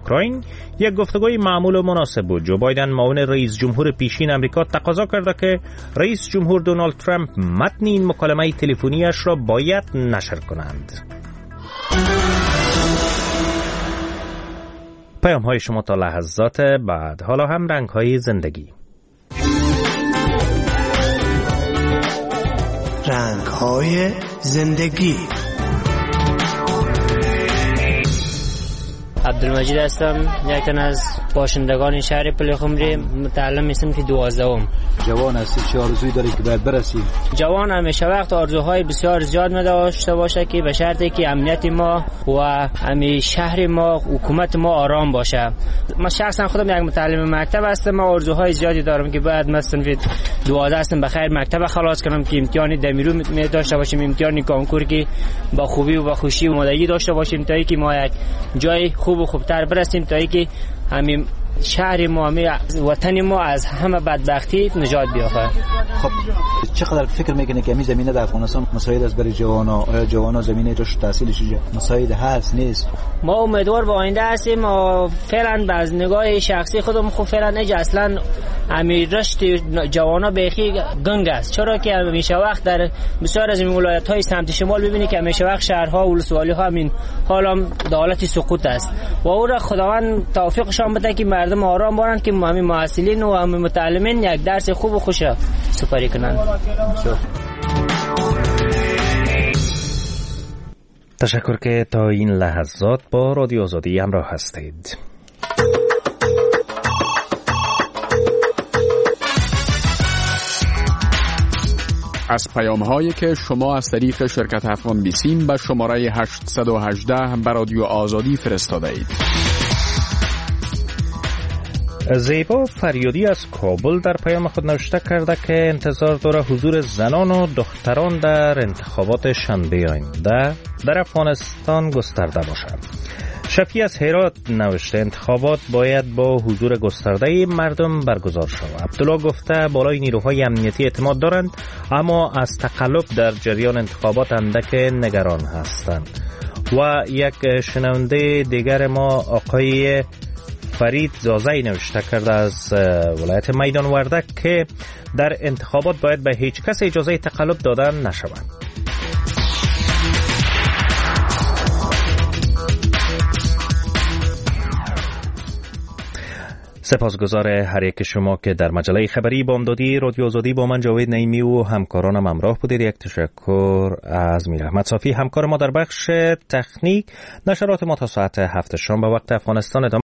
اوکراین یک گفتگوی معمول و مناسب بود. جو بایدن معاون رئیس جمهور پیشین امریکا تقاضا کرده که رئیس جمهور دونالد ترامپ متن این مکالمه تلفنیش را باید نشر کنند. پیام های شما تا لحظات بعد. حالا هم رنگ های زندگی. رنگ های زندگی. عبدالمجید هستم، یک تن از باشندگان شهر پلخمری، متعلم صنف 12ام. جوان هستی، چه آرزویی داری که باید برسی؟ جوان همیشه وقت آرزوهای بسیار زیاد داشته باشه که به شرطی که امنیت ما و همین شهر ما، حکومت ما آرام باشه. من شخصا خودم یک متعلم مکتب هستم، من آرزوهای زیادی دارم که بعد مثلا صنف 12 هستم بخیر مکتب خلاص کنم که امتحان دمیرو می داشته باشیم، امتحان کنکور که با خوبی و با خوشی و آمادگی داشته باشیم تا اینکه ما یک جای خوب و خوبتر برسیم، تا اینکه همین شهر ما، وطن ما از همه بدبختی نجات بیافته. خب چقدر فکر میکنه که این زمینه در افغانستان مساعد است برای جوانا؟ آیا جوانا زمینه رشد تحصیلش مساعد هست نیست؟ ما امیدوار به آینده هستیم. فعلا از نگاه شخصی خودم خب فعلا اصلا امیر رشد جوانا بیخی گنگ است، چرا که همیشه وقت در بسیار از این ولایت‌های سمت شمال ببینید که همیشه وقت شهرها و ولسوالی‌ها همین حالا در حالت سقوط است و او را خداوند توفیقشان بده که مردم آرام باشند که همین معلمین و همین متعلمین یک درس خوب و خوش سپری کنند. تشکر که تا این لحظات با رادیو آزادی همراه هستید. از پیام‌هایی که شما از طریق شرکت افغان بیسیم به شماره 818 به رادیو آزادی فرستاده اید. زیبا فریادی از کابل در پیام خود نوشته کرده که انتظار داره حضور زنان و دختران در انتخابات شنبه آینده در افغانستان گسترده باشد. شفیع از هرات نوشته انتخابات باید با حضور گسترده مردم برگزار شود. عبدالله گفته بالای نیروهای امنیتی اعتماد دارند اما از تقلب در جریان انتخابات اندک نگران هستند. و یک شنونده دیگر ما آقای فرید زازی نوشته کرده از ولایت میدان وردک که در انتخابات باید به هیچ کس اجازه تقلب دادن نشود. سپاسگزار هر یک شما که در مجله خبری بامدادی رادیو آزادی با من جاوید نعیمی و همکارانم همراه بودید. یک تشکر از میر احمد صافی همکار ما در بخش تکنیک. نشرات ما تا ساعت 7 شام به وقت افغانستان